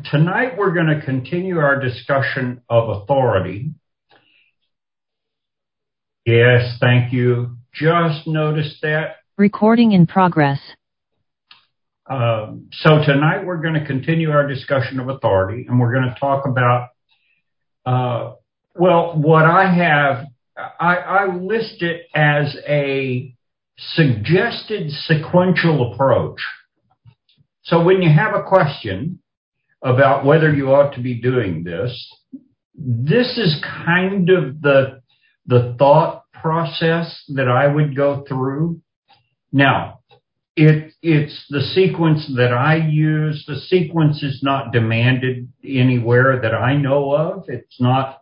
Tonight we're going to continue our discussion of authority. Yes, thank you. Just noticed that. Recording in progress. So tonight we're going to continue our discussion of authority, and we're going to talk about, what I have. I list it as a suggested sequential approach. So when you have a question about whether you ought to be doing this, this is kind of the thought process that I would go through. Now, it's the sequence that I use. The sequence is not demanded anywhere that I know of. It's not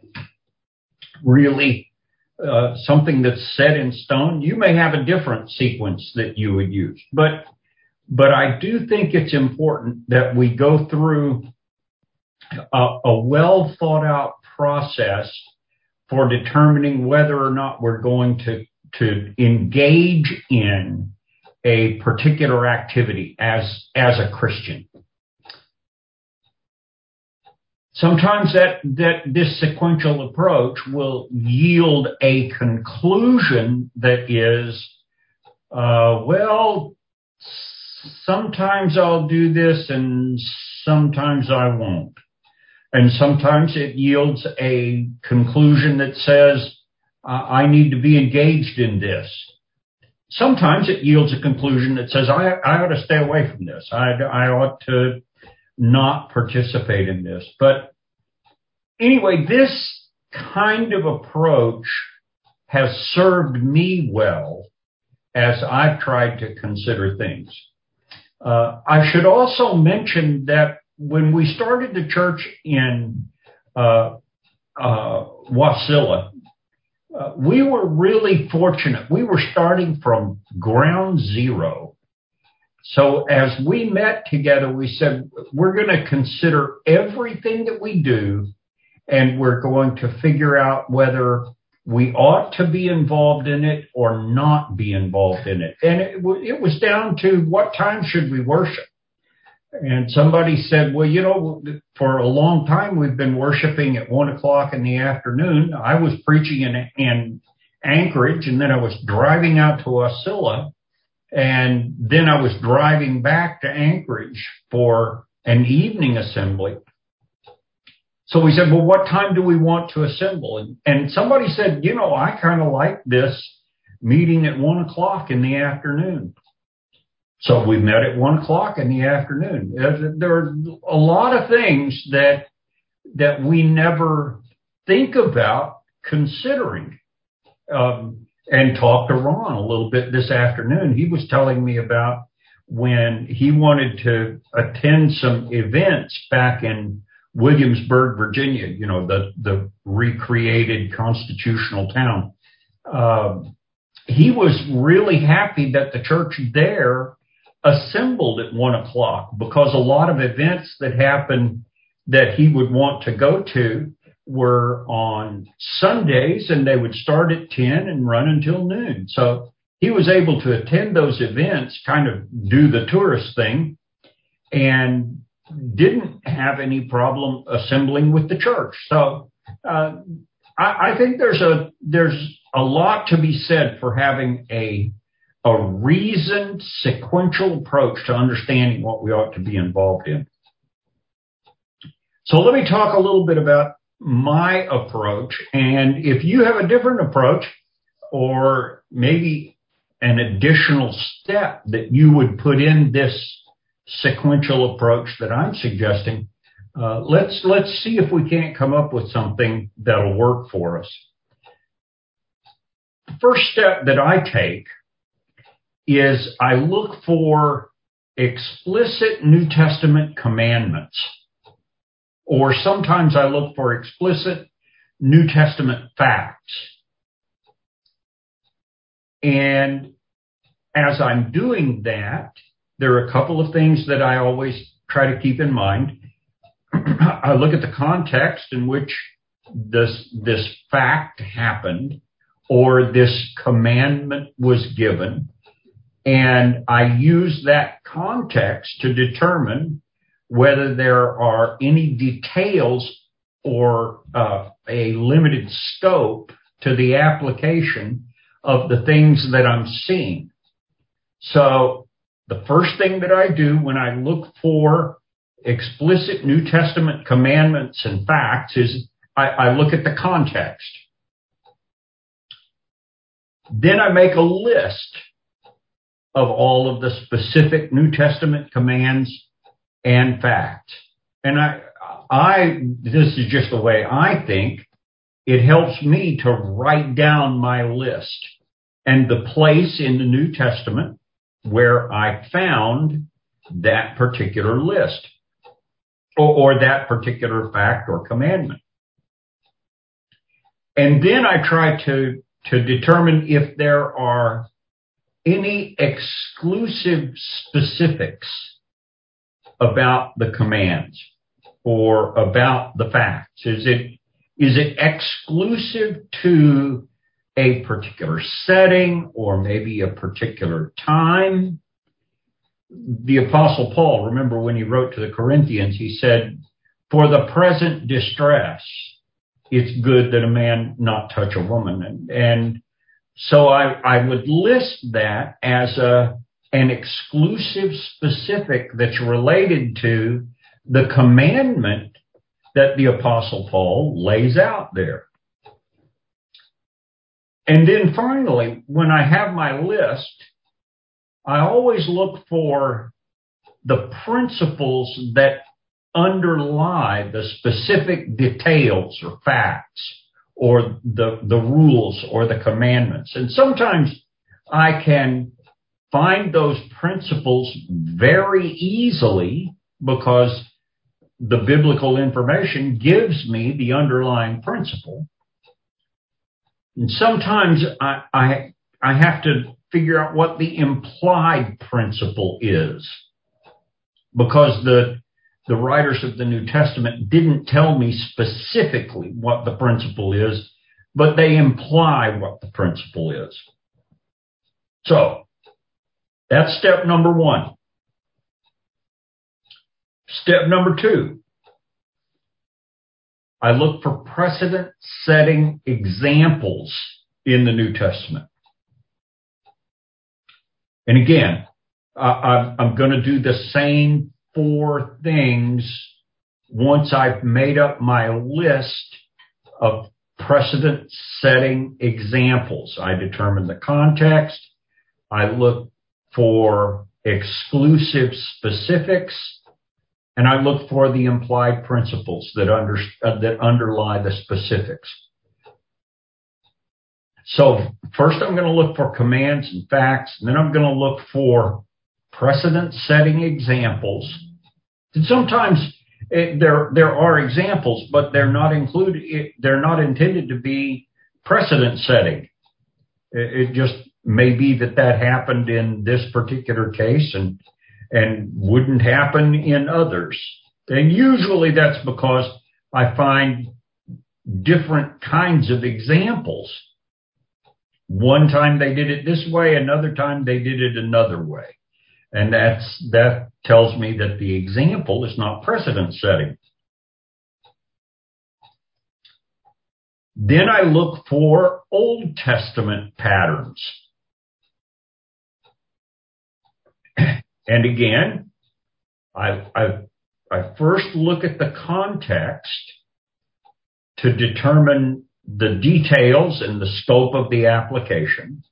really something that's set in stone. You may have a different sequence that you would use, but I do think it's important that we go through a well thought out process for determining whether or not we're going to engage in a particular activity as a Christian. Sometimes that this sequential approach will yield a conclusion that is, sometimes I'll do this and sometimes I won't. And sometimes it yields a conclusion that says, I need to be engaged in this. Sometimes it yields a conclusion that says, I ought to stay away from this. I ought to not participate in this. But anyway, this kind of approach has served me well as I've tried to consider things. I should also mention that when we started the church in Wasilla, we were really fortunate. We were starting from ground zero. So as we met together, we said, we're going to consider everything that we do, and we're going to figure out whether we ought to be involved in it or not be involved in it. And it was down to what time should we worship. And somebody said, well, for a long time we've been worshiping at 1:00 in the afternoon. I was preaching in Anchorage, and then I was driving out to Wasilla, and then I was driving back to Anchorage for an evening assembly. So we said, well, what time do we want to assemble? And somebody said, I kind of like this meeting at 1:00 in the afternoon. So we met at 1:00 in the afternoon. There are a lot of things that we never think about considering. And talked to Ron a little bit this afternoon. He was telling me about when he wanted to attend some events back in Williamsburg, Virginia, the recreated constitutional town. He was really happy that the church there assembled at 1:00 because a lot of events that happened that he would want to go to were on Sundays, and they would start at 10 and run until noon. So he was able to attend those events, kind of do the tourist thing, and didn't have any problem assembling with the church. So I think there's a lot to be said for having a reasoned sequential approach to understanding what we ought to be involved in. So let me talk a little bit about my approach, and if you have a different approach or maybe an additional step that you would put in this sequential approach that I'm suggesting, let's see if we can't come up with something that'll work for us. The first step that I take is I look for explicit New Testament commandments, or sometimes I look for explicit New Testament facts. And as I'm doing that, there are a couple of things that I always try to keep in mind. I look at the context in which this fact happened or this commandment was given, and I use that context to determine whether there are any details or a limited scope to the application of the things that I'm seeing. So the first thing that I do when I look for explicit New Testament commandments and facts is I look at the context. Then I make a list of all of the specific New Testament commands and facts. And this is just the way I think. It helps me to write down my list and the place in the New Testament where I found that particular list or that particular fact or commandment. And then I try to determine if there are any exclusive specifics about the commands or about the facts. Is it exclusive to a particular setting or maybe a particular time? The Apostle Paul, remember when he wrote to the Corinthians, he said, for the present distress, it's good that a man not touch a woman. And so I would list that as an exclusive specific that's related to the commandment that the Apostle Paul lays out there. And then finally, when I have my list, I always look for the principles that underlie the specific details or facts or the rules or the commandments. And sometimes I can find those principles very easily because the biblical information gives me the underlying principle. And sometimes I have to figure out what the implied principle is because the writers of the New Testament didn't tell me specifically what the principle is, but they imply what the principle is. So that's step number one. Step number two, I look for precedent-setting examples in the New Testament. And again, I'm going to do the same 4 things once I've made up my list of precedent-setting examples. I determine the context. I look for exclusive specifics. And I look for the implied principles that underlie the specifics. So first I'm going to look for commands and facts, and then I'm going to look for precedent-setting examples. And sometimes there are examples, but they're not included. They're not intended to be precedent-setting. It just may be that happened in this particular case and wouldn't happen in others. And usually that's because I find different kinds of examples. One time they did it this way, another time they did it another way. And that tells me that the example is not precedent setting. Then I look for Old Testament patterns. And again, I first look at the context to determine the details and the scope of the application.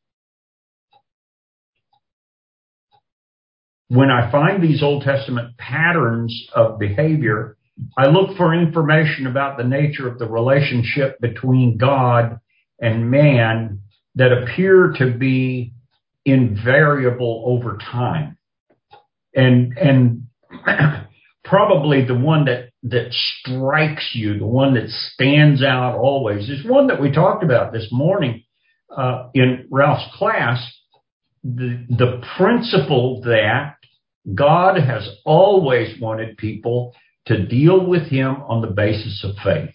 When I find these Old Testament patterns of behavior, I look for information about the nature of the relationship between God and man that appear to be invariable over time. And probably the one that strikes you, the one that stands out always, is one that we talked about this morning in Ralph's class, the principle that God has always wanted people to deal with him on the basis of faith.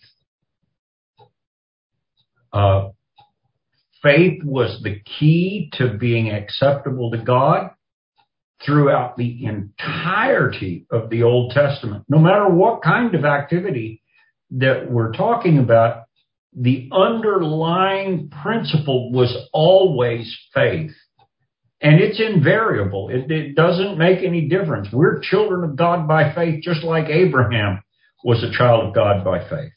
Faith was the key to being acceptable to God. throughout the entirety of the Old Testament. No matter what kind of activity that we're talking about, the underlying principle was always faith. And it's invariable. It doesn't make any difference. We're children of God by faith, just like Abraham was a child of God by faith.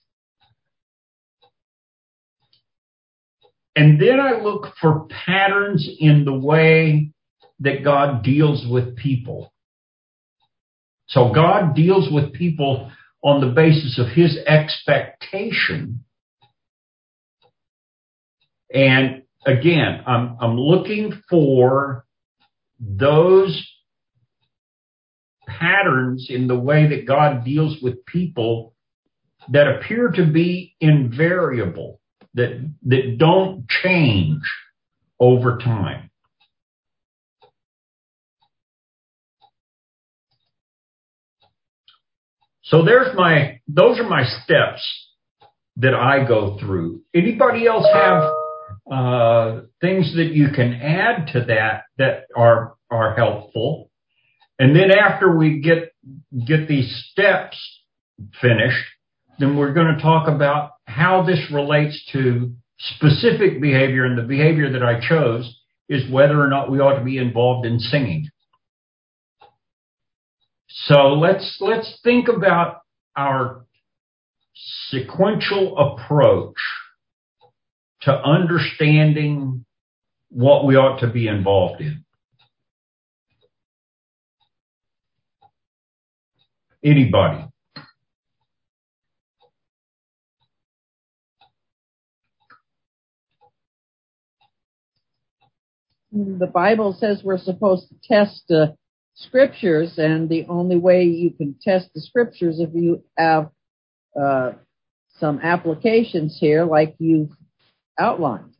And then I look for patterns in the way that God deals with people. So God deals with people on the basis of his expectation. And again, I'm looking for those patterns in the way that God deals with people that appear to be invariable, that don't change over time. So those are my steps that I go through. Anybody else have things that you can add to that are helpful? And then after we get these steps finished, then we're going to talk about how this relates to specific behavior, and the behavior that I chose is whether or not we ought to be involved in singing. So let's think about our sequential approach to understanding what we ought to be involved in. Anybody? The Bible says we're supposed to test the scriptures, and the only way you can test the scriptures if you have some applications here like you've outlined.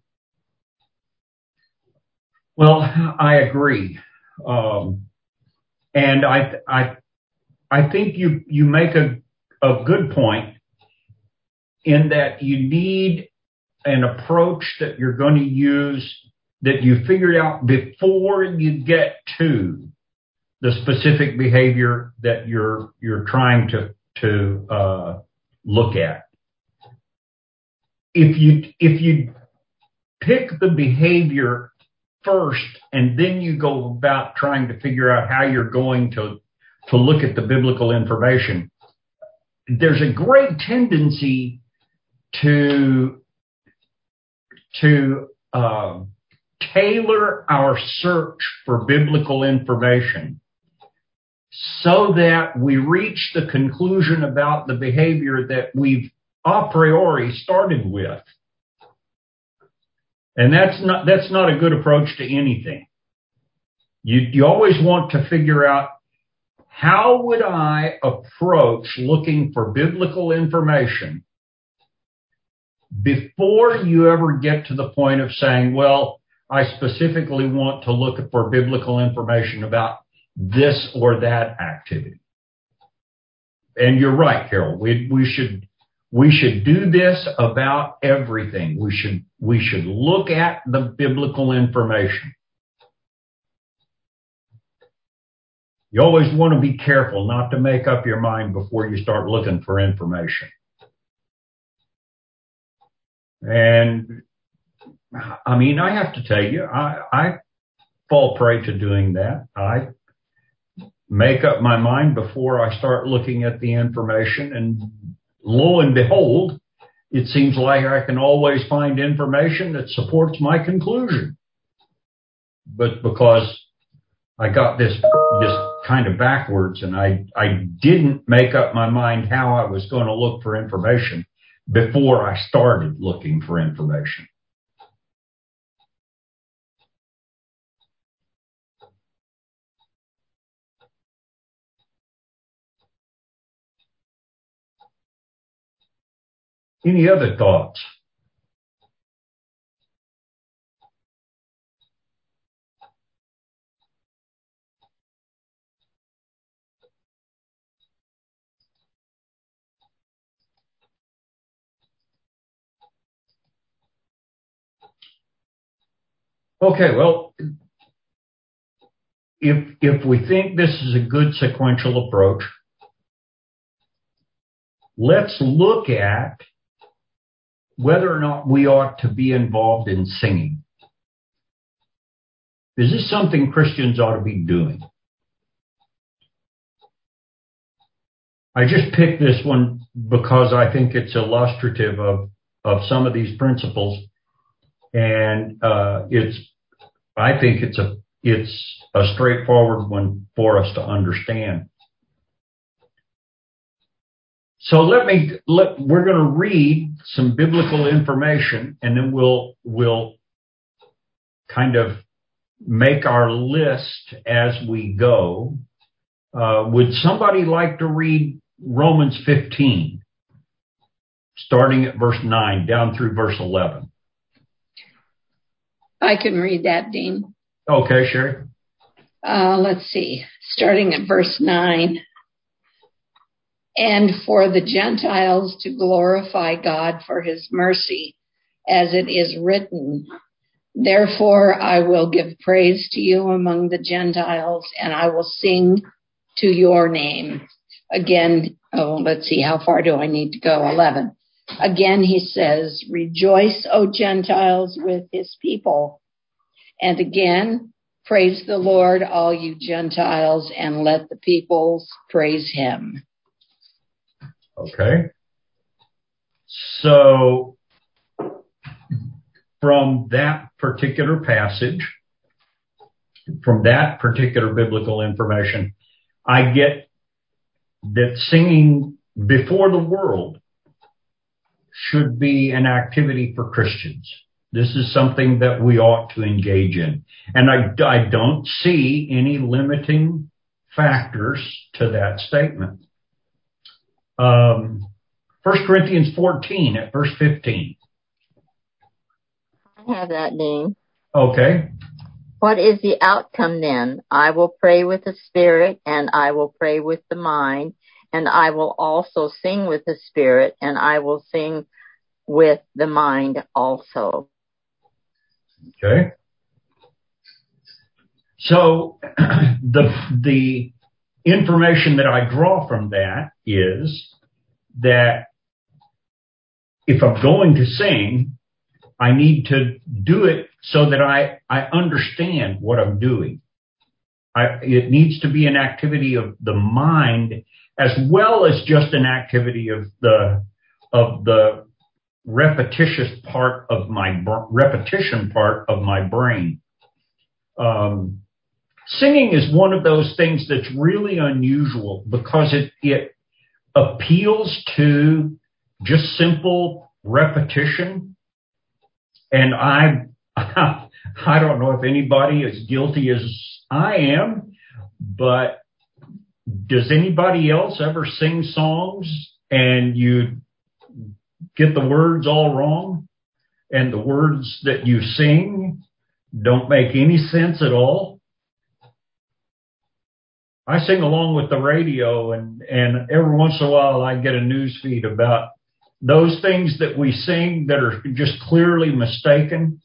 Well, I agree. And I think you make a good point in that you need an approach that you're going to use that you figured out before you get to the specific behavior that you're trying to look at. If you pick the behavior first and then you go about trying to figure out how you're going to look at the biblical information, there's a great tendency to tailor our search for biblical information so that we reach the conclusion about the behavior that we've a priori started with. And that's not a good approach to anything. You always want to figure out, how would I approach looking for biblical information before you ever get to the point of saying, well, I specifically want to look for biblical information about this or that activity. And you're right, Carol. We should do this about everything. We should look at the biblical information. You always want to be careful not to make up your mind before you start looking for information. And I mean, I have to tell you, I fall prey to doing that. I make up my mind before I start looking at the information, and lo and behold, it seems like I can always find information that supports my conclusion. But because I got this kind of backwards, and I didn't make up my mind how I was going to look for information before I started looking for information. Any other thoughts? Okay, well, if we think this is a good sequential approach, let's look at whether or not we ought to be involved in singing. Is this something Christians ought to be doing? I just picked this one because I think it's illustrative of some of these principles, and I think it's a straightforward one for us to understand. So we're going to read some biblical information, and then we'll kind of make our list as we go. Would somebody like to read Romans 15, starting at verse 9 down through verse 11? I can read that, Dean. Okay, Sherry. Let's see. Starting at verse 9. And for the Gentiles to glorify God for his mercy, as it is written, therefore I will give praise to you among the Gentiles, and I will sing to your name. Again, let's see, how far do I need to go? 11. Again, he says, rejoice, O Gentiles, with his people. And again, praise the Lord, all you Gentiles, and let the peoples praise him. Okay. So, from that particular passage, from that particular biblical information, I get that singing before the world should be an activity for Christians. This is something that we ought to engage in. And I don't see any limiting factors to that statement. 1 Corinthians 14 at verse 15. I have that, Dean. Okay. What is the outcome then? I will pray with the spirit, and I will pray with the mind, and I will also sing with the spirit, and I will sing with the mind also. Okay. So the information that I draw from that is that if I'm going to sing, I need to do it so that I understand what I'm doing. It needs to be an activity of the mind as well as just an activity of the repetition part of my brain. Singing is one of those things that's really unusual because it appeals to just simple repetition. And I don't know if anybody is guilty as I am, but does anybody else ever sing songs and you get the words all wrong and the words that you sing don't make any sense at all? I sing along with the radio, and every once in a while I get a news feed about those things that we sing that are just clearly mistaken.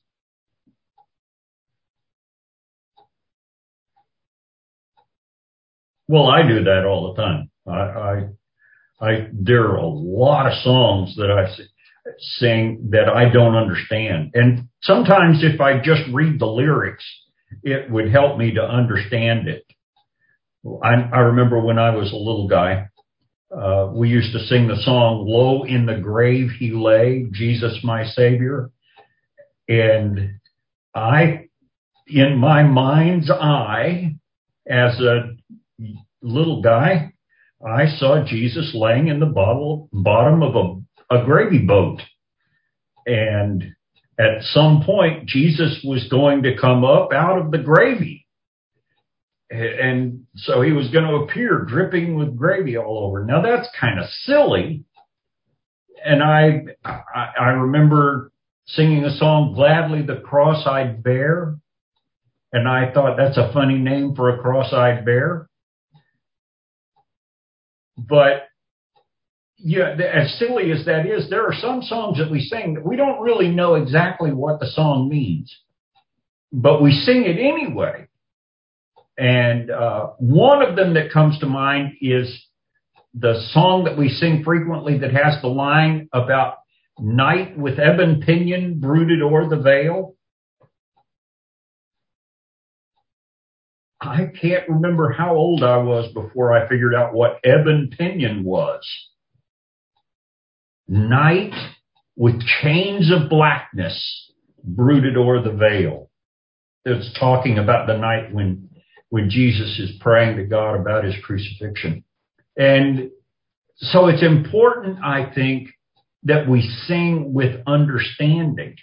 Well, I do that all the time. There are a lot of songs that I sing that I don't understand. And sometimes if I just read the lyrics, it would help me to understand it. I remember when I was a little guy, we used to sing the song, "Low in the grave he lay, Jesus my Savior." And in my mind's eye, as a little guy, I saw Jesus laying in the bottom of a gravy boat. And at some point, Jesus was going to come up out of the gravy. And so he was going to appear dripping with gravy all over. Now that's kind of silly. And I remember singing a song, "Gladly the Cross-Eyed Bear." And I thought that's a funny name for a cross-eyed bear. But yeah, as silly as that is, there are some songs that we sing that we don't really know exactly what the song means, but we sing it anyway. And one of them that comes to mind is the song that we sing frequently that has the line about night with ebon pinion brooded o'er the vale. I can't remember how old I was before I figured out what ebon pinion was. Night with chains of blackness brooded o'er the vale. It's talking about the night when Jesus is praying to God about his crucifixion. And so it's important, I think, that we sing with understanding.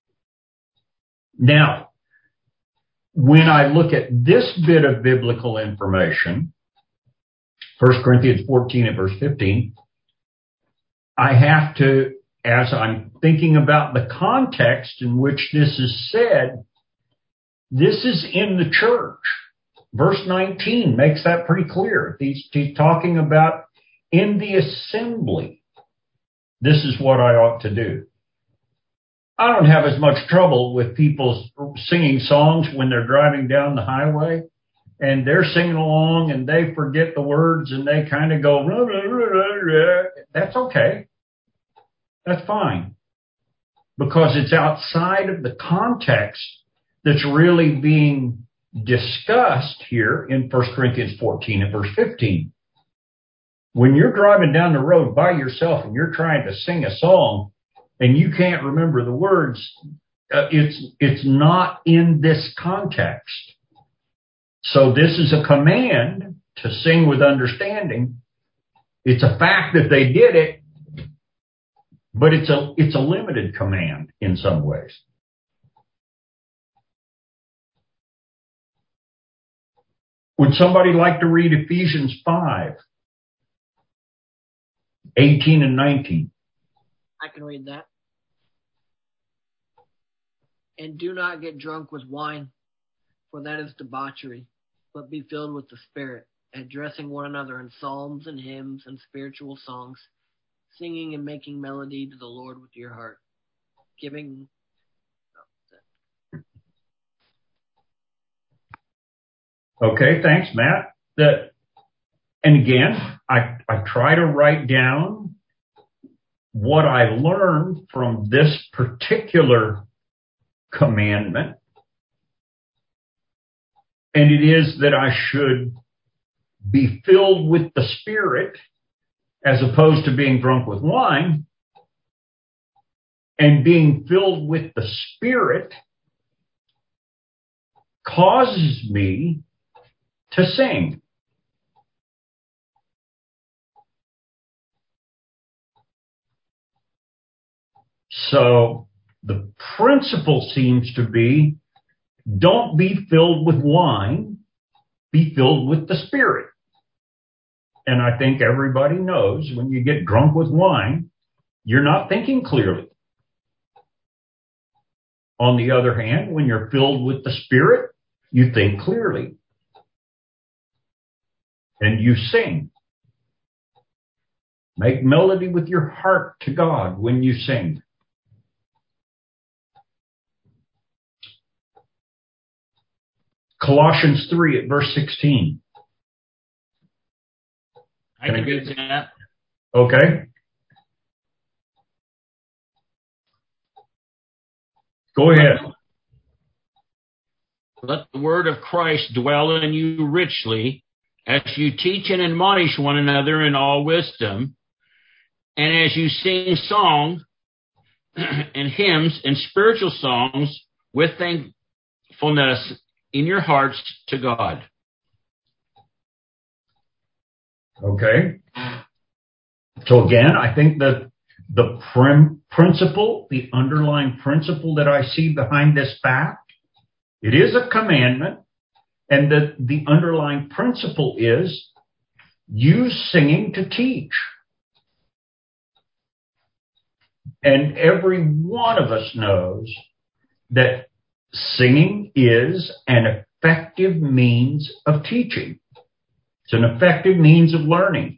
Now, when I look at this bit of biblical information, 1 Corinthians 14 and verse 15, I have to, as I'm thinking about the context in which this is said, this is in the church. Verse 19 makes that pretty clear. He's talking about in the assembly. This is what I ought to do. I don't have as much trouble with people singing songs when they're driving down the highway and they're singing along and they forget the words and they kind of go, rah, rah, rah, rah, rah. That's okay. That's fine. Because it's outside of the context that's really being discussed here in 1 Corinthians 14 and verse 15. When you're driving down the road by yourself and you're trying to sing a song and you can't remember the words, it's not in this context. So this is a command to sing with understanding. It's a fact that they did it, but it's a limited command in some ways. Would somebody like to read Ephesians 5, 18 and 19? I can read that. And do not get drunk with wine, for that is debauchery, but be filled with the Spirit, addressing one another in psalms and hymns and spiritual songs, singing and making melody to the Lord with your heart, giving... Okay, thanks, Matt. And again, I try to write down what I learned from this particular commandment. And it is that I should be filled with the Spirit as opposed to being drunk with wine. And being filled with the Spirit causes me to sing. So the principle seems to be, don't be filled with wine, be filled with the Spirit. And I think everybody knows when you get drunk with wine, you're not thinking clearly. On the other hand, when you're filled with the Spirit, you think clearly. And you sing. Make melody with your heart to God when you sing. Colossians 3 at verse 16. I can read that. Okay. Go ahead. Let the word of Christ dwell in you richly, as you teach and admonish one another in all wisdom, and as you sing songs and hymns and spiritual songs with thankfulness in your hearts to God. Okay. So again, I think that the principle, the underlying principle that I see behind this fact, it is a commandment, and that the underlying principle is use singing to teach. And every one of us knows that singing is an effective means of teaching. It's an effective means of learning.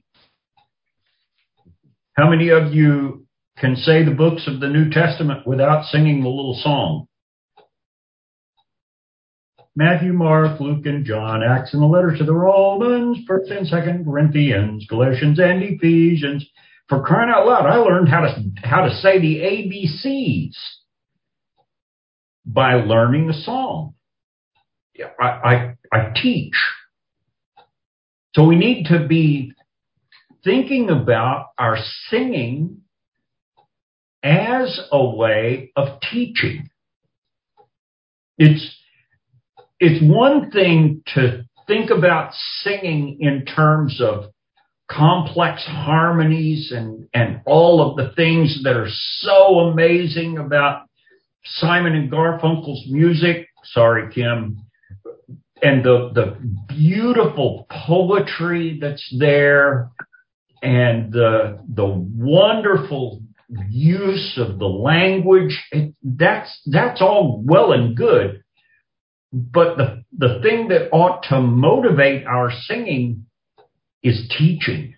How many of you can say the books of the New Testament without singing the little song? Matthew, Mark, Luke, and John, Acts and the letters to the Romans, 1st and 2nd Corinthians, Galatians, and Ephesians. For crying out loud, I learned how to say the ABCs by learning the song. I teach. So we need to be thinking about our singing as a way of teaching. It's one thing to think about singing in terms of complex harmonies and all of the things that are so amazing about Simon and Garfunkel's music. Sorry, Kim. And the beautiful poetry that's there and the wonderful use of the language. That's all well and good. But the thing that ought to motivate our singing is teaching.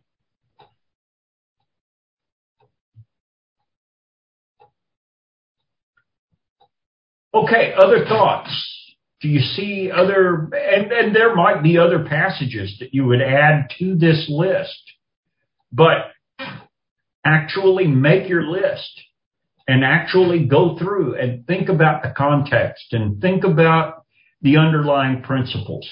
Okay, other thoughts? Do you see other, and there might be other passages that you would add to this list, but actually make your list and actually go through and think about the context and think about the underlying principles.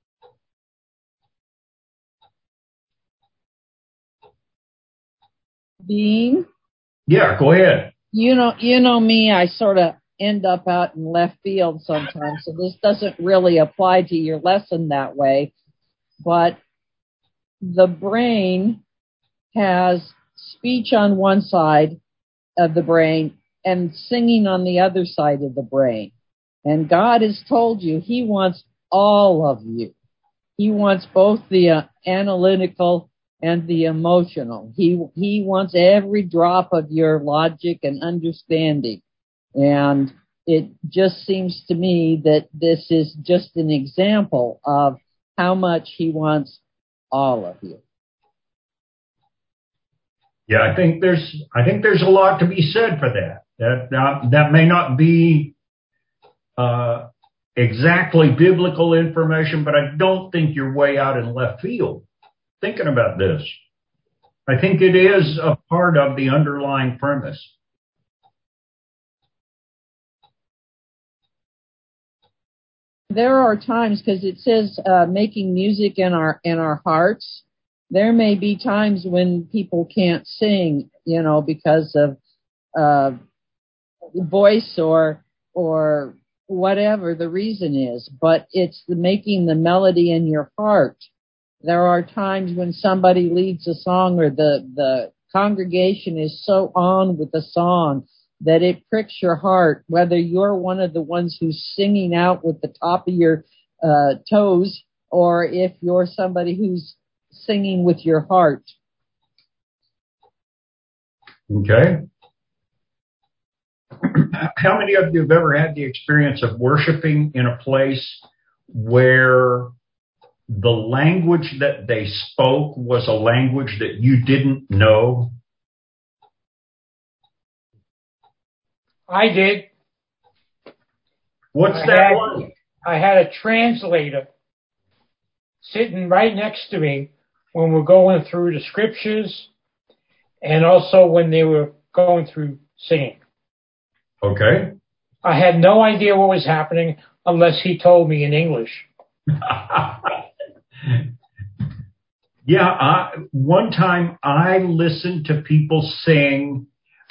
Dean? Yeah, go ahead. You know me, I sort of end up out in left field sometimes, so this doesn't really apply to your lesson that way. But the brain has speech on one side of the brain and singing on the other side of the brain. And God has told you He wants all of you. He wants both the analytical and the emotional. He wants every drop of your logic and understanding. And it just seems to me that this is just an example of how much He wants all of you. Yeah, I think there's a lot to be said for that. That may not be exactly biblical information, but I don't think you're way out in left field thinking about this. I think it is a part of the underlying premise. There are times, because it says making music in our hearts. There may be times when people can't sing, because of voice or whatever the reason is. But it's making the melody in your heart. There are times when somebody leads a song or the congregation is so on with the song that it pricks your heart, whether you're one of the ones who's singing out with the top of your toes or if you're somebody who's singing with your heart. Okay. How many of you have ever had the experience of worshiping in a place where the language that they spoke was a language that you didn't know? I did. What's that like? I had a translator sitting right next to me when we're going through the scriptures and also when they were going through singing. Okay. I had no idea what was happening unless he told me in English. Yeah, one time I listened to people sing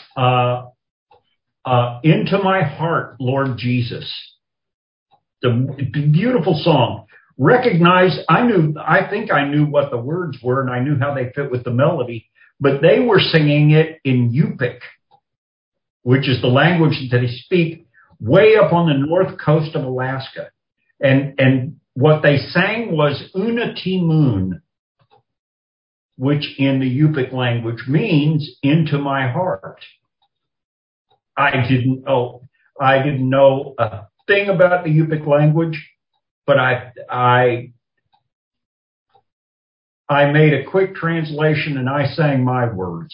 Into My Heart, Lord Jesus. The beautiful song. I think I knew what the words were and I knew how they fit with the melody, but they were singing it in Yupik, which is the language that they speak way up on the north coast of Alaska. And what they sang was Una Timun, which in the Yupik language means into my heart. I didn't know a thing about the Yupik language, but I made a quick translation and I sang my words.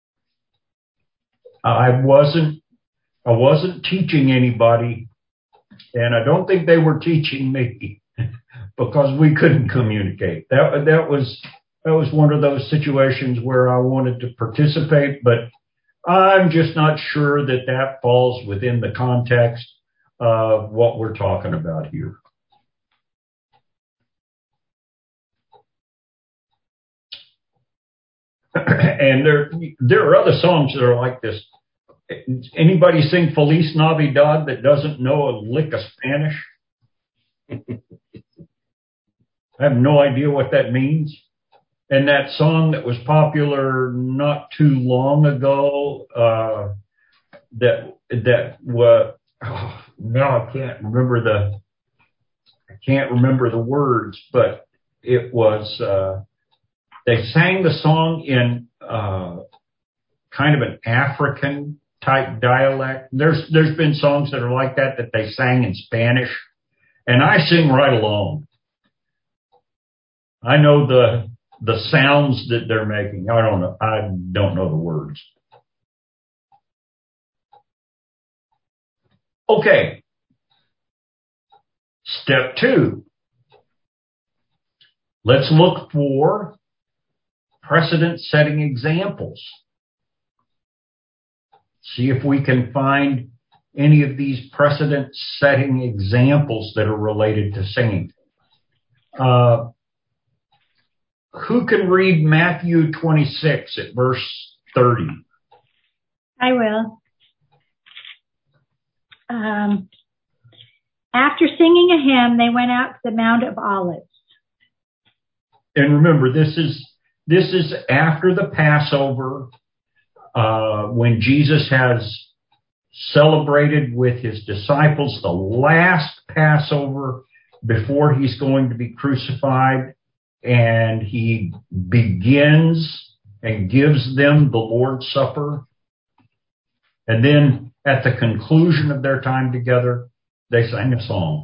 I wasn't teaching anybody And I don't think they were teaching me because we couldn't communicate. That was one of those situations where I wanted to participate, but I'm just not sure that falls within the context of what we're talking about here. And there are other songs that are like this. Anybody sing Feliz Navidad that doesn't know a lick of Spanish? I have no idea what that means. And that song that was popular not too long ago, now I can't remember the words, but it was they sang the song in kind of an African type dialect. There's been songs that are like that they sang in Spanish, and I sing right along. I know the sounds that they're making. I don't know the words. Okay. Step 2. Let's look for precedent-setting examples. See if we can find any of these precedent-setting examples that are related to singing. Who can read Matthew 26 at verse 30? I will. After singing a hymn, they went out to the Mount of Olives. And remember, this is after the Passover, when Jesus has celebrated with his disciples the last Passover before he's going to be crucified, and he begins and gives them the Lord's Supper. And then at the conclusion of their time together, they sang a song.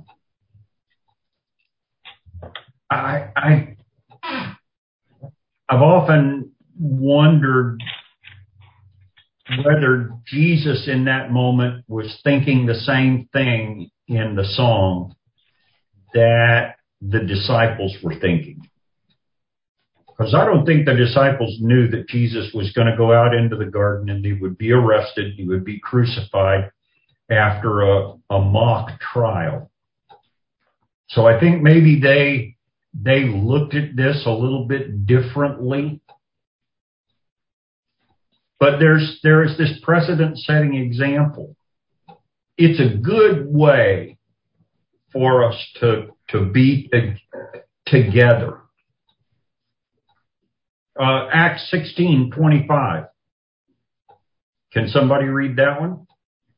I've often wondered whether Jesus in that moment was thinking the same thing in the song that the disciples were thinking. Because I don't think the disciples knew that Jesus was going to go out into the garden and he would be arrested, he would be crucified after a mock trial. So I think maybe they looked at this a little bit differently. But there is this precedent-setting example. It's a good way for us to be together. Acts 16:25. Can somebody read that one?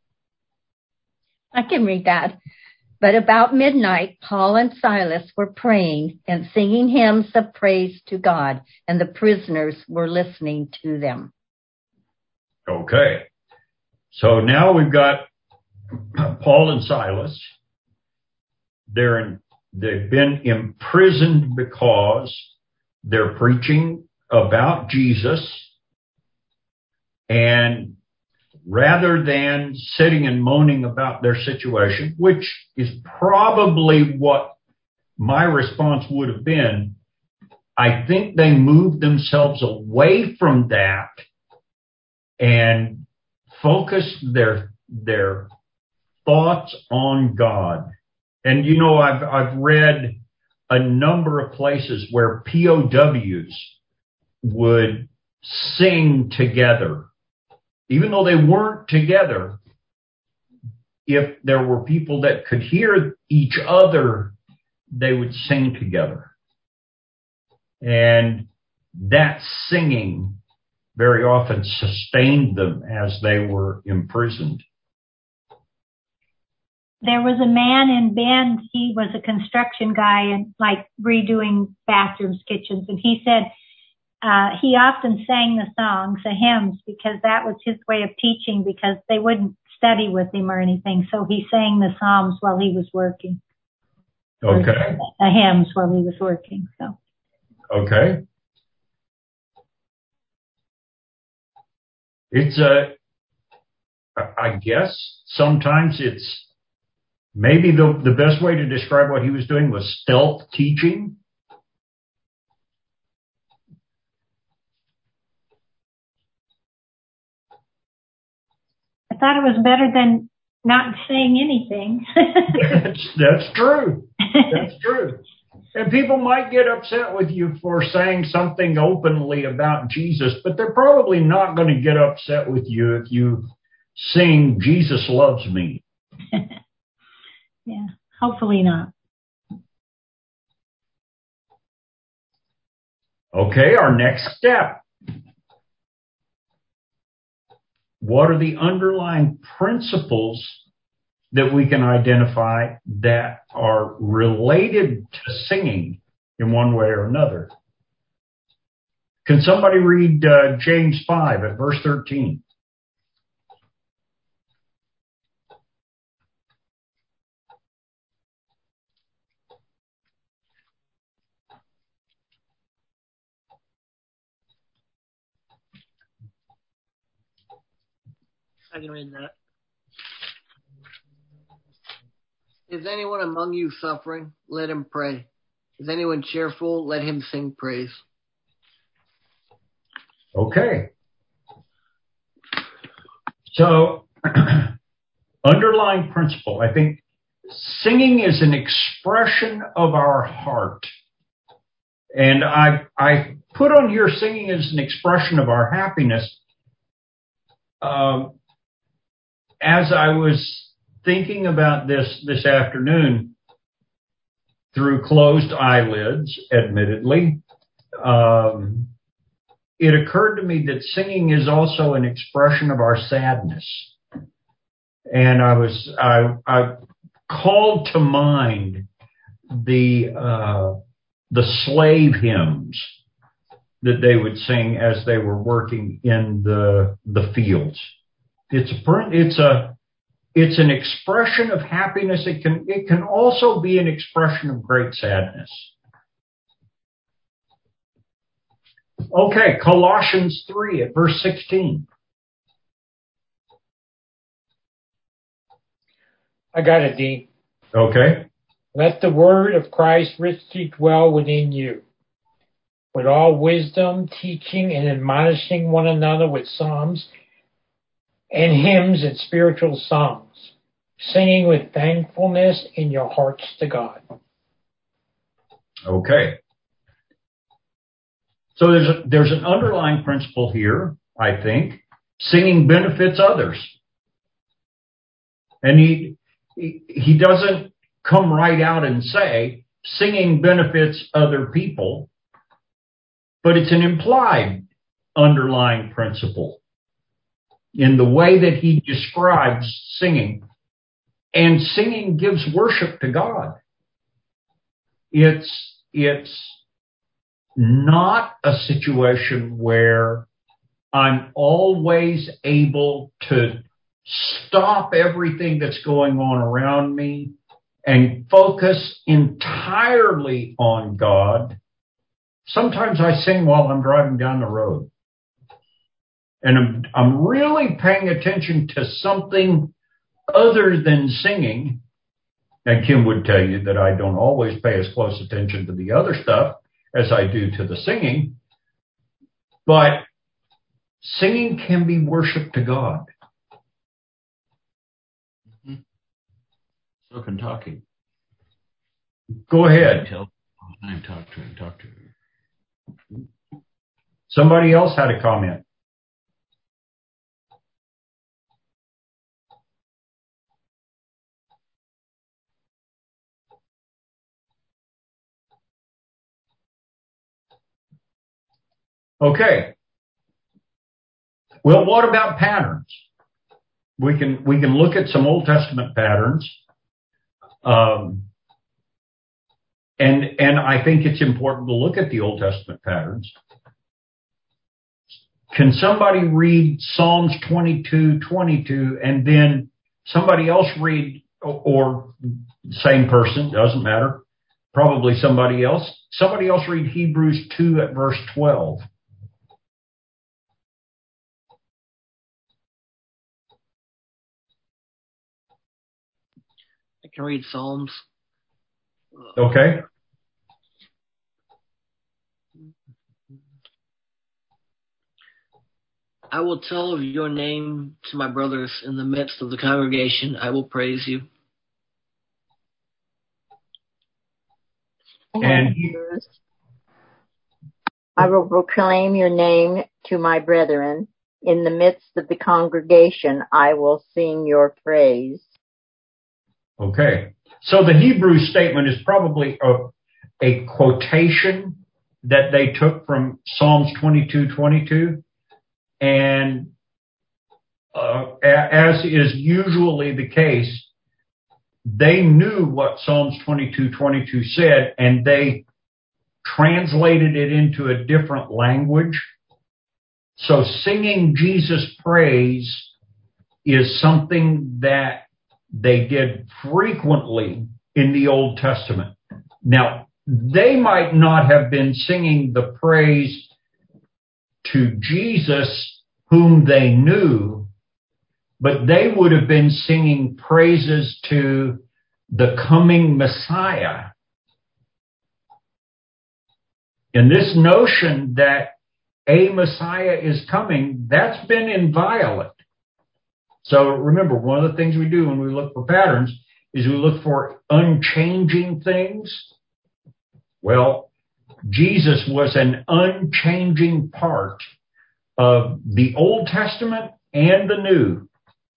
I can read that. But about midnight, Paul and Silas were praying and singing hymns of praise to God, and the prisoners were listening to them. Okay. So now we've got Paul and Silas. They've been imprisoned because they're preaching about Jesus, and rather than sitting and moaning about their situation, which is probably what my response would have been, I think they moved themselves away from that and focused their thoughts on God. And you know, I've read a number of places where POWs would sing together. Even though they weren't together, if there were people that could hear each other, they would sing together. And that singing very often sustained them as they were imprisoned. There was a man in Bend, he was a construction guy and like redoing bathrooms, kitchens, and he said he often sang the songs, the hymns, because that was his way of teaching, because they wouldn't study with him or anything. So he sang the psalms while he was working. Okay. The hymns while he was working. So. Okay. I guess sometimes it's Maybe the best way to describe what he was doing was stealth teaching. I thought it was better than not saying anything. That's true. That's true. And people might get upset with you for saying something openly about Jesus, but they're probably not going to get upset with you if you sing Jesus Loves Me. Yeah, hopefully not. Okay, our next step. What are the underlying principles that we can identify that are related to singing in one way or another? Can somebody read James 5 at verse 13? I can read that. Is anyone among you suffering? Let him pray. Is anyone cheerful? Let him sing praise. Okay. So, underlying principle, I think singing is an expression of our heart. And I put on here singing is an expression of our happiness. As I was thinking about this afternoon, through closed eyelids, admittedly, it occurred to me that singing is also an expression of our sadness. And I called to mind the slave hymns that they would sing as they were working in the fields. It's an expression of happiness. It can also be an expression of great sadness. Okay, Colossians 3 at verse 16. I got it, Dean. Okay. Let the word of Christ richly dwell within you, with all wisdom, teaching and admonishing one another with psalms and hymns and spiritual songs, singing with thankfulness in your hearts to God. Okay. So there's an underlying principle here, I think. Singing benefits others. And he doesn't come right out and say singing benefits other people, but it's an implied underlying principle in the way that he describes singing. And singing gives worship to God. It's not a situation where I'm always able to stop everything that's going on around me and focus entirely on God. Sometimes I sing while I'm driving down the road. And I'm really paying attention to something other than singing. And Kim would tell you that I don't always pay as close attention to the other stuff as I do to the singing. But singing can be worship to God. Mm-hmm. So can talking. Go ahead. Talk to him. Somebody else had a comment. Okay. Well, what about patterns? We can look at some Old Testament patterns. And I think it's important to look at the Old Testament patterns. Can somebody read Psalms 22:22 and then somebody else read, or same person, doesn't matter, probably somebody else read Hebrews 2 at verse 12? I can read Psalms. Okay. I will tell of your name to my brothers in the midst of the congregation. I will praise you. And I will proclaim your name to my brethren. In the midst of the congregation, I will sing your praise. Okay. So the Hebrew statement is probably a quotation that they took from Psalms 22:22. And as is usually the case, they knew what Psalms 22:22 said, and they translated it into a different language. So singing Jesus' praise is something that they did frequently in the Old Testament. Now, they might not have been singing the praise to Jesus, whom they knew, but they would have been singing praises to the coming Messiah. And this notion that a Messiah is coming, that's been inviolate. So remember, one of the things we do when we look for patterns is we look for unchanging things. Well, Jesus was an unchanging part of the Old Testament and the New.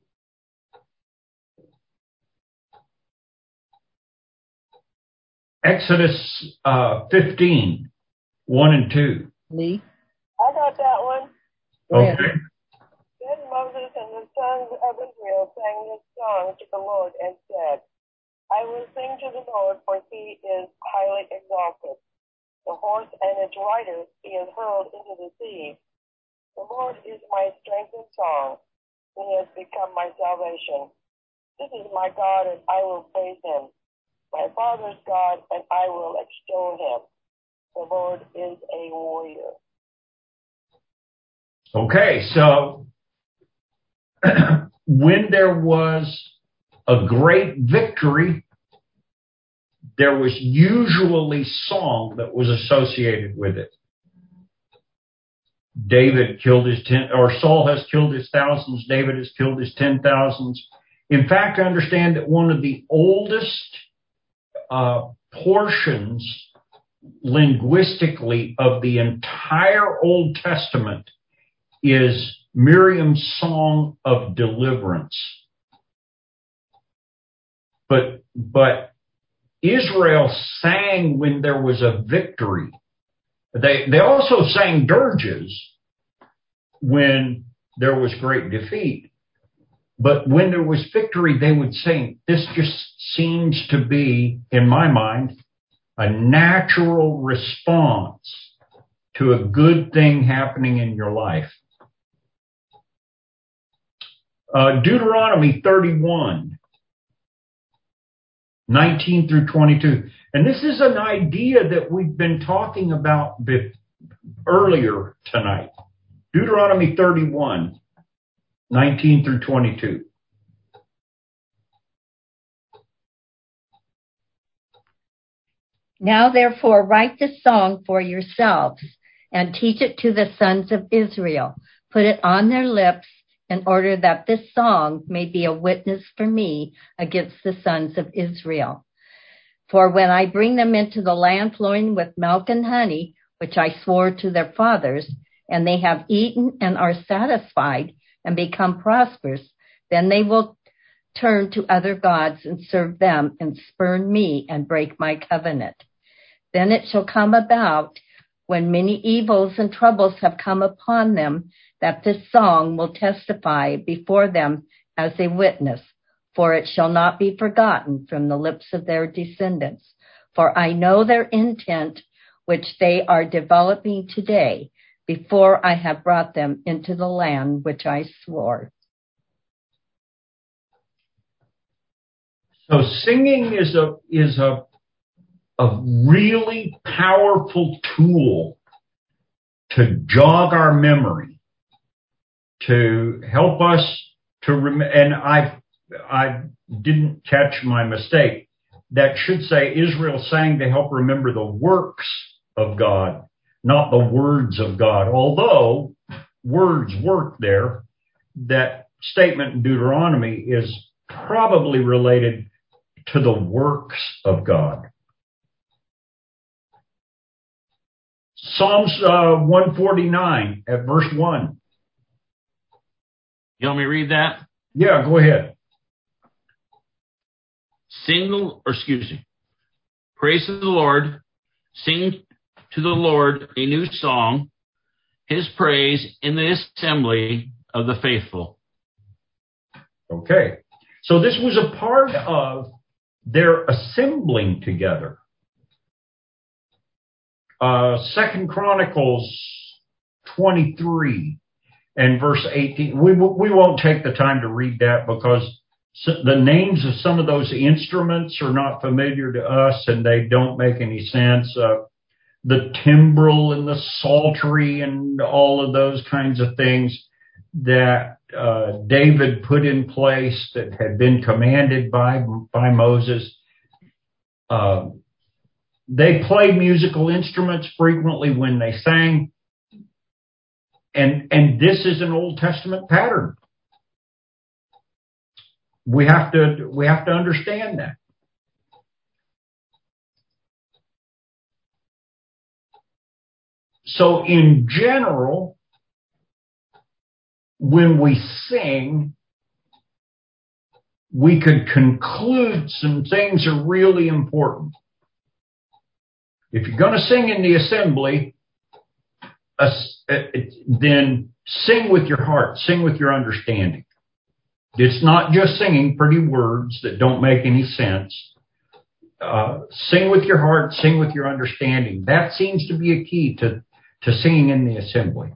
Exodus 15, 1 and 2. Lee? I got that one. Okay. Then Moses and the sons of Israel sang this song to the Lord and said, I will sing to the Lord, for he is highly exalted. The horse and its rider he has hurled into the sea. The Lord is my strength and song. He has become my salvation. This is my God, and I will praise him. My father's God, and I will extol him. The Lord is a warrior. Okay, so when there was a great victory, there was usually song that was associated with it. Saul has killed his thousands, David has killed his 10,000s. In fact, I understand that one of the oldest portions linguistically of the entire Old Testament is Miriam's song of deliverance. But Israel sang when there was a victory. They also sang dirges when there was great defeat. But when there was victory, they would sing. This just seems to be, in my mind, a natural response to a good thing happening in your life. Deuteronomy 31, 19 through 22. And this is an idea that we've been talking about earlier tonight. Deuteronomy 31, 19 through 22. Now therefore write this song for yourselves and teach it to the sons of Israel. Put it on their lips in order that this song may be a witness for me against the sons of Israel. For when I bring them into the land flowing with milk and honey, which I swore to their fathers, and they have eaten and are satisfied and become prosperous, then they will turn to other gods and serve them and spurn me and break my covenant. Then it shall come about, when many evils and troubles have come upon them, that this song will testify before them as a witness, for it shall not be forgotten from the lips of their descendants. For I know their intent, which they are developing today, before I have brought them into the land which I swore. So singing is a really powerful tool to jog our memory, to help us to remember. And I didn't catch my mistake. That should say Israel sang to help remember the works of God, not the words of God. Although words work there, that statement in Deuteronomy is probably related to the works of God. Psalms 149 at verse 1. You want me to read that? Yeah, go ahead. Praise to the Lord, sing to the Lord a new song, his praise in the assembly of the faithful. Okay. So this was a part of their assembling together. 2 Chronicles 23 and verse 18. We won't take the time to read that because the names of some of those instruments are not familiar to us and they don't make any sense. The timbrel and the psaltery and all of those kinds of things that David put in place that had been commanded by Moses. They played musical instruments frequently when they sang. And this is an Old Testament pattern. We have to understand that. So in general, when we sing, we could conclude some things are really important. If you're going to sing in the assembly, then sing with your heart, sing with your understanding. It's not just singing pretty words that don't make any sense. Sing with your heart, sing with your understanding. That seems to be a key to singing in the assembly.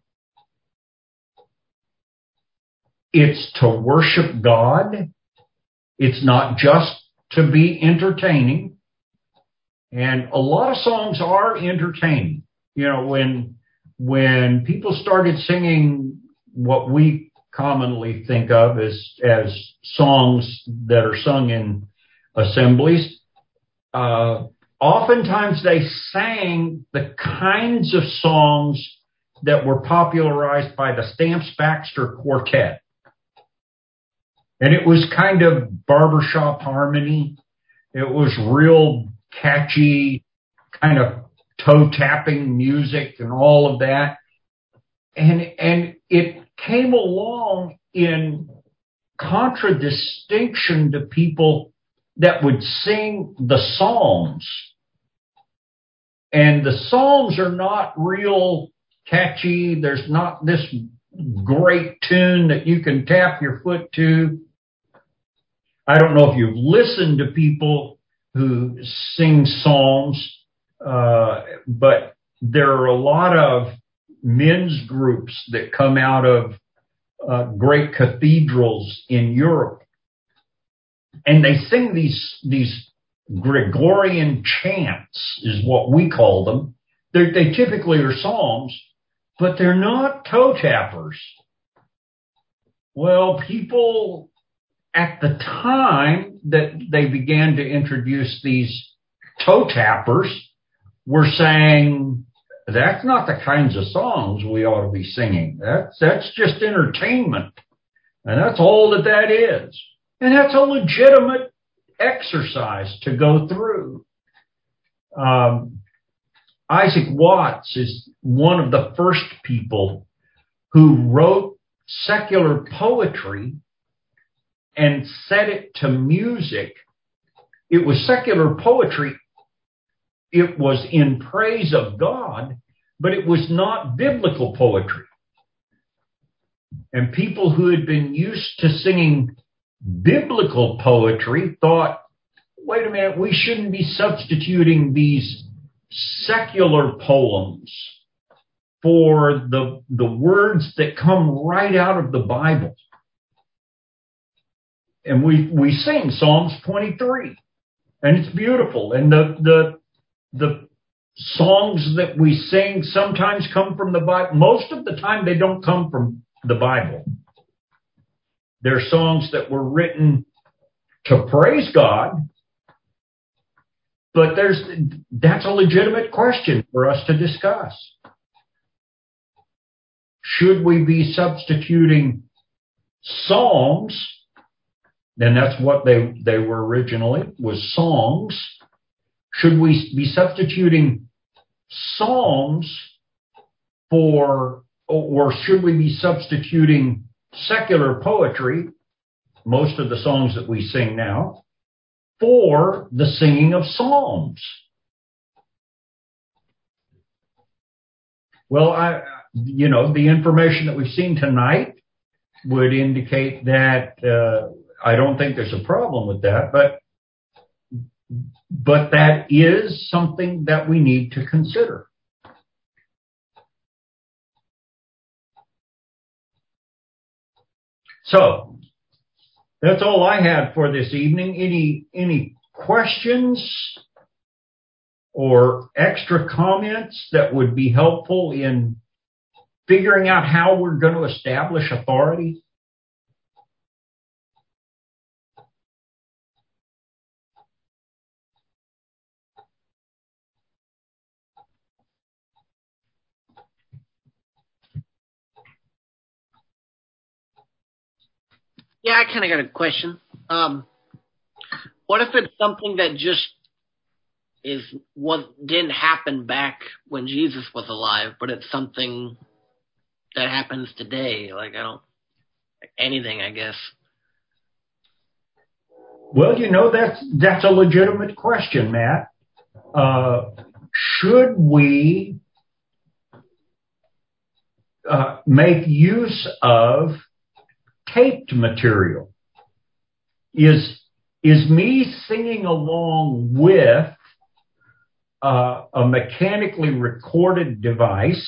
It's to worship God. It's not just to be entertaining. And a lot of songs are entertaining. You know, when people started singing what we commonly think of as songs that are sung in assemblies, oftentimes they sang the kinds of songs that were popularized by the Stamps-Baxter Quartet. And it was kind of barbershop harmony. It was real catchy, kind of toe-tapping music and all of that. And it came along in contradistinction to people that would sing the Psalms. And the Psalms are not real catchy. There's not this great tune that you can tap your foot to. I don't know if you've listened to people who sing psalms, but there are a lot of men's groups that come out of great cathedrals in Europe, and they sing these Gregorian chants, is what we call them. They typically are psalms, but they're not toe tappers. Well, people at the time that they began to introduce these toe tappers were saying, that's not the kinds of songs we ought to be singing. That's just entertainment. And that's all that is. And that's a legitimate exercise to go through. Isaac Watts is one of the first people who wrote secular poetry and set it to music. It was secular poetry. It was in praise of God, but it was not biblical poetry. And people who had been used to singing biblical poetry thought, wait a minute, we shouldn't be substituting these secular poems for the words that come right out of the Bible. And we sing Psalms 23, and it's beautiful. And the songs that we sing sometimes come from the Bible. Most of the time, they don't come from the Bible. They're songs that were written to praise God. But that's a legitimate question for us to discuss. Should we be substituting psalms? And that's what they were originally, was songs. Should we be substituting psalms or should we be substituting secular poetry, most of the songs that we sing now, for the singing of psalms? Well, the information that we've seen tonight would indicate that I don't think there's a problem with that, but that is something that we need to consider. So that's all I had for this evening. Any questions or extra comments that would be helpful in figuring out how we're going to establish authority? Yeah, I kind of got a question. What if it's something that just is what didn't happen back when Jesus was alive, but it's something that happens today? Anything, I guess. Well, that's a legitimate question, Matt. Should we make use of taped material? Is me singing along with a mechanically recorded device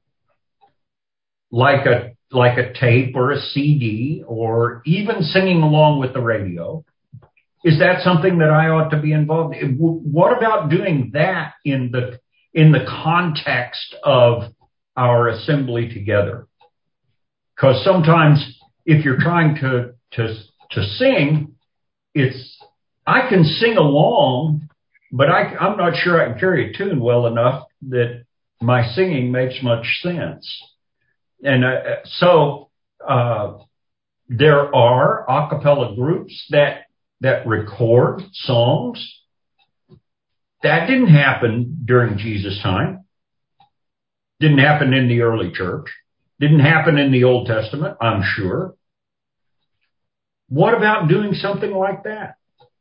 like a tape or a CD, or even singing along with the radio, is that something that I ought to be involved in? What about doing that in the context of our assembly together? Because sometimes if you're trying to sing, I can sing along, but I'm not sure I can carry a tune well enough that my singing makes much sense. And so there are a cappella groups that record songs. That didn't happen during Jesus' time. Didn't happen in the early church. Didn't happen in the Old Testament, I'm sure. What about doing something like that?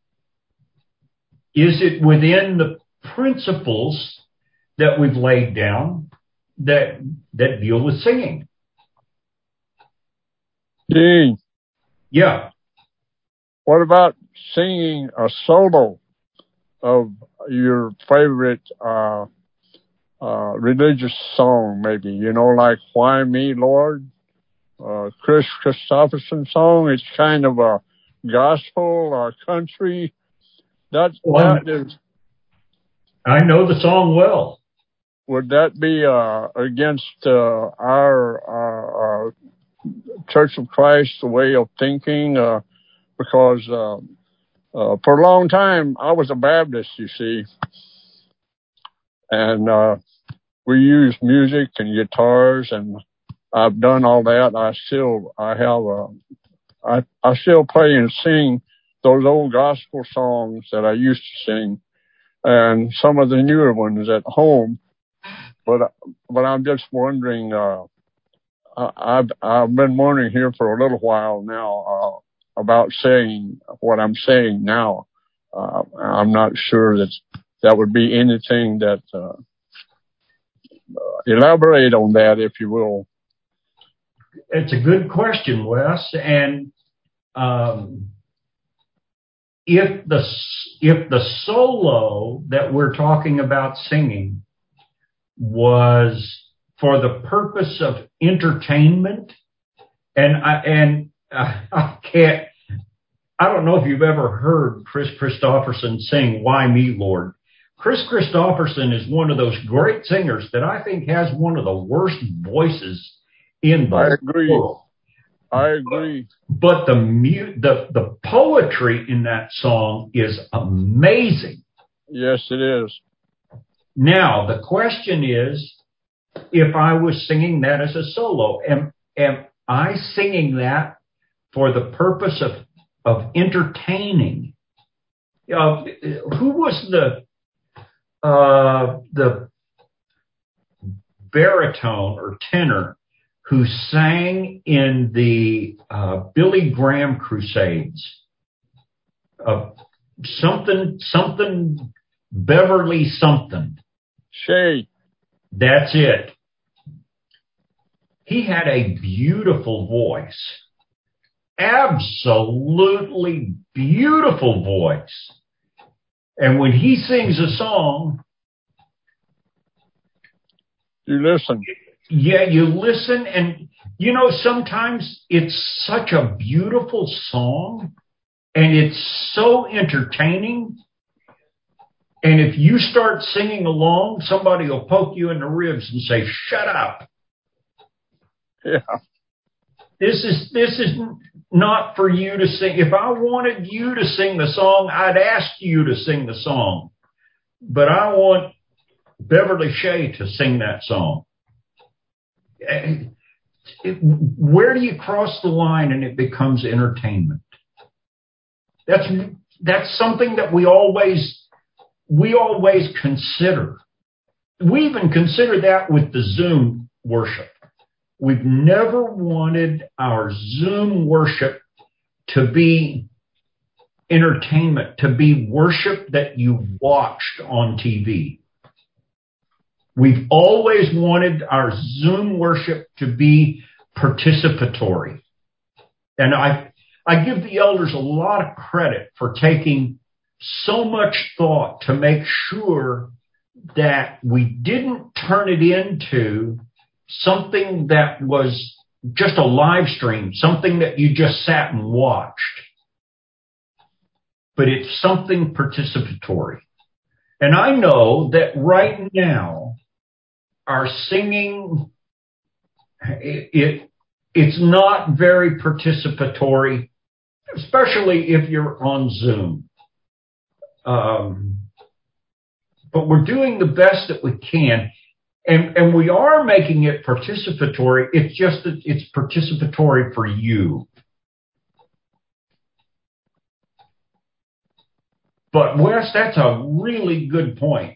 Is it within the principles that we've laid down that deal with singing? Dean. Yeah. What about singing a solo of your favorite religious song, maybe? Like Why Me, Lord? Chris Christopherson song. It's kind of a gospel or country. That is. I know the song well. Would that be against our Church of Christ way of thinking? Because for a long time I was a Baptist, you see, and we used music and guitars, and I've done all that. I still play and sing those old gospel songs that I used to sing, and some of the newer ones at home. But I'm just wondering. I've been wondering here for a little while now about saying what I'm saying now. I'm not sure that would be anything that elaborate on that, if you will. It's a good question, Wes. And if the solo that we're talking about singing was for the purpose of entertainment, and I don't know if you've ever heard Chris Christopherson sing Why Me, Lord. Chris Christopherson is one of those great singers that I think has one of the worst voices in the world. I agree. But the poetry in that song is amazing. Yes, it is. Now, the question is, if I was singing that as a solo, am I singing that for the purpose of entertaining? Who was the baritone or tenor who sang in the Billy Graham Crusades? Something Beverly something. Shea. That's it. He had a beautiful voice. Absolutely beautiful voice. And when he sings a song, you listen. Yeah, you listen, and sometimes it's such a beautiful song and it's so entertaining. And if you start singing along, somebody will poke you in the ribs and say, "Shut up." Yeah. This is not for you to sing. If I wanted you to sing the song, I'd ask you to sing the song. But I want Beverly Shea to sing that song. Where do you cross the line and it becomes entertainment? That's something that we always consider. We even consider that with the Zoom worship. We've never wanted our Zoom worship to be entertainment, to be worship that you watched on TV. We've always wanted our Zoom worship to be participatory. And I give the elders a lot of credit for taking so much thought to make sure that we didn't turn it into something that was just a live stream, something that you just sat and watched. But it's something participatory. And I know that right now, our singing, it's not very participatory, especially if you're on Zoom. But we're doing the best that we can. And we are making it participatory. It's just that it's participatory for you. But Wes, that's a really good point.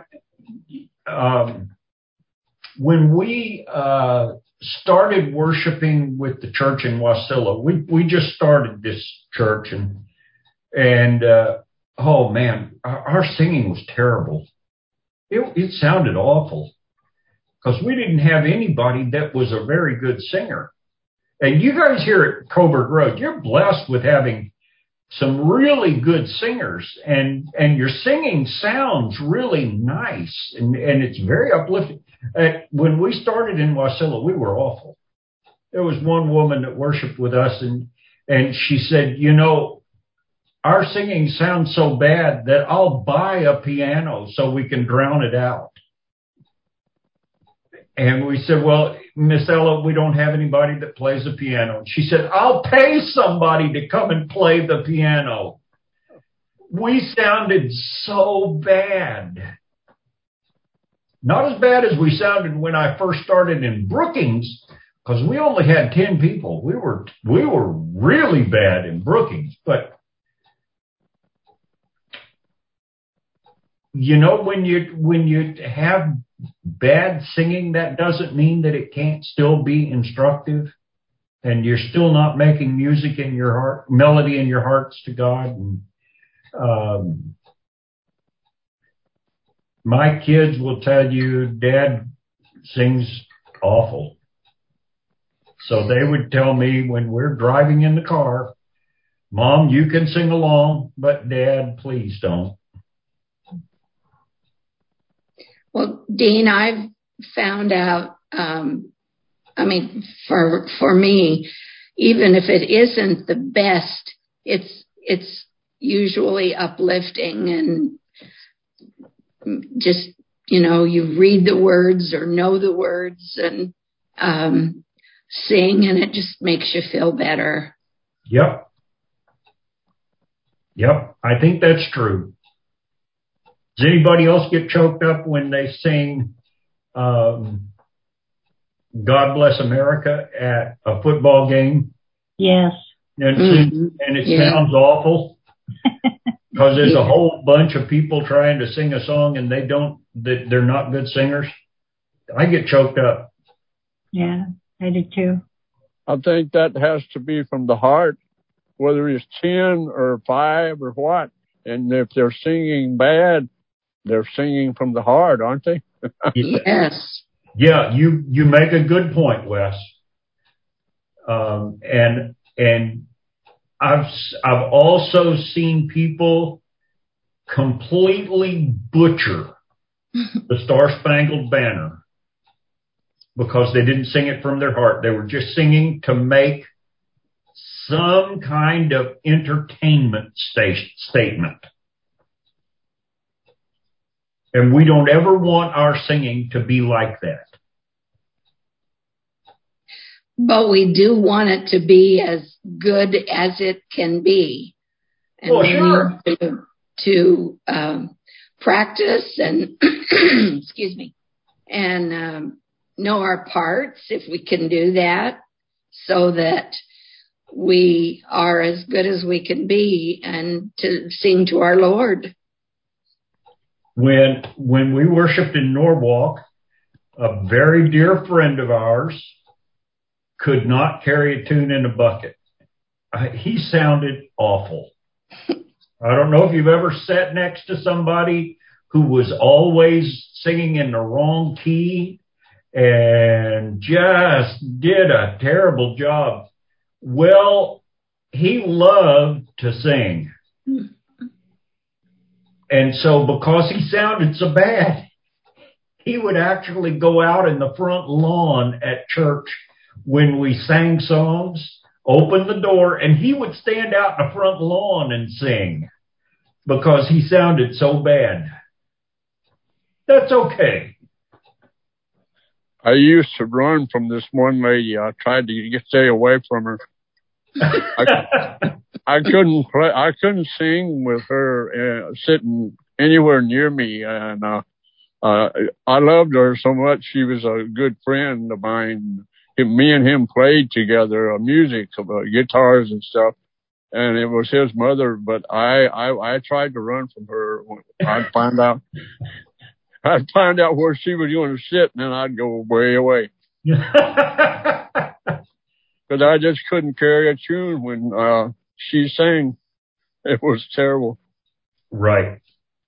When we started worshiping with the church in Wasilla, we just started this church, and oh man, our singing was terrible. It sounded awful because we didn't have anybody that was a very good singer. And you guys here at Coburg Road, you're blessed with having some really good singers, and your singing sounds really nice, and it's very uplifting. When we started in Wasilla, we were awful. There was one woman that worshiped with us, and she said, our singing sounds so bad that I'll buy a piano so we can drown it out. And we said, well, Miss Ella, we don't have anybody that plays the piano. She said, I'll pay somebody to come and play the piano. We sounded so bad. Not as bad as we sounded when I first started in Brookings, because we only had 10 people. We were really bad in Brookings. But, when you have bad singing, that doesn't mean that it can't still be instructive, and you're still not making music in your heart, melody in your hearts to God. And my kids will tell you, Dad sings awful. So they would tell me when we're driving in the car, Mom, you can sing along, but Dad, please don't. Well, Dean, I've found out, for me, even if it isn't the best, it's usually uplifting, and just, you read the words or know the words. And sing, and it just makes you feel better. Yep. I think that's true. Does anybody else get choked up when they sing God Bless America at a football game? Yes. And it sounds awful because there's a whole bunch of people trying to sing a song and they're not good singers. I get choked up. Yeah, I do too. I think that has to be from the heart, whether it's 10 or 5 or what. And if they're singing bad, they're singing from the heart, aren't they? Yes. Yeah, you make a good point, Wes. And I've also seen people completely butcher the Star Spangled Banner because they didn't sing it from their heart. They were just singing to make some kind of entertainment statement. And we don't ever want our singing to be like that. But we do want it to be as good as it can be. And sure. We need to practice and, excuse me, and know our parts if we can do that, so that we are as good as we can be and to sing to our Lord. When we worshiped in Norwalk, a very dear friend of ours could not carry a tune in a bucket. He sounded awful. I don't know if you've ever sat next to somebody who was always singing in the wrong key and just did a terrible job. Well, he loved to sing. And so because he sounded so bad, he would actually go out in the front lawn at church when we sang songs, open the door, and he would stand out in the front lawn and sing because he sounded so bad. That's okay. I used to run from this one lady. I tried to stay away from her. I couldn't play. I couldn't sing with her sitting anywhere near me, and I loved her so much. She was a good friend of mine. Me and him played together music, guitars and stuff, and it was his mother. But I tried to run from her. I'd find out where she was going to sit, and then I'd go way away. But I just couldn't carry a tune when she sang. It was terrible. Right.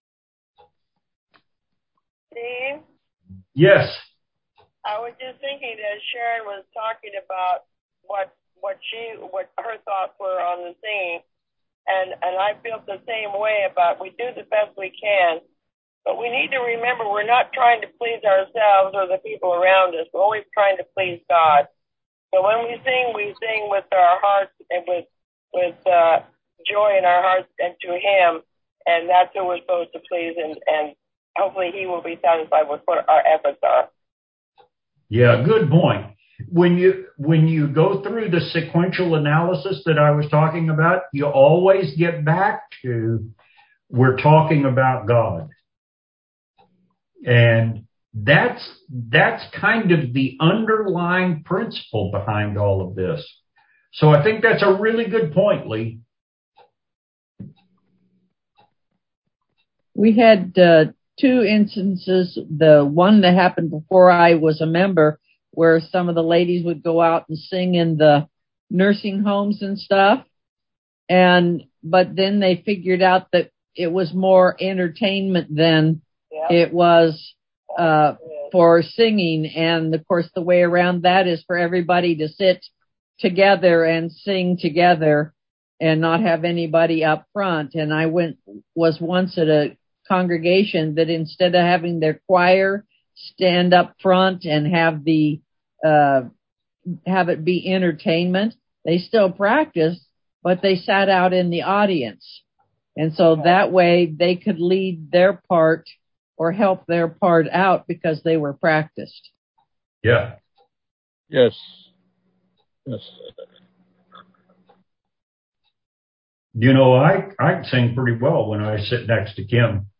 Steve? Yes. I was just thinking that Sharon was talking about what her thoughts were on the singing, and I feel the same way about we do the best we can, but we need to remember we're not trying to please ourselves or the people around us. We're always trying to please God. So when we sing with our hearts and with joy in our hearts and to Him, and that's who we're supposed to please, and hopefully He will be satisfied with what our efforts are. Yeah, good point. When you go through the sequential analysis that I was talking about, you always get back to we're talking about God. And that's kind of the underlying principle behind all of this. So I think that's a really good point, Lee. We had two instances, the one that happened before I was a member, where some of the ladies would go out and sing in the nursing homes and stuff. But then they figured out that it was more entertainment than it was for singing. And of course, the way around that is for everybody to sit together and sing together and not have anybody up front. And I was once at a congregation that instead of having their choir stand up front and have it be entertainment, they still practiced, but they sat out in the audience. And so that way they could lead their part or help their part out because they were practiced. Yeah. Yes. Yes. You know, I can sing pretty well when I sit next to Kim.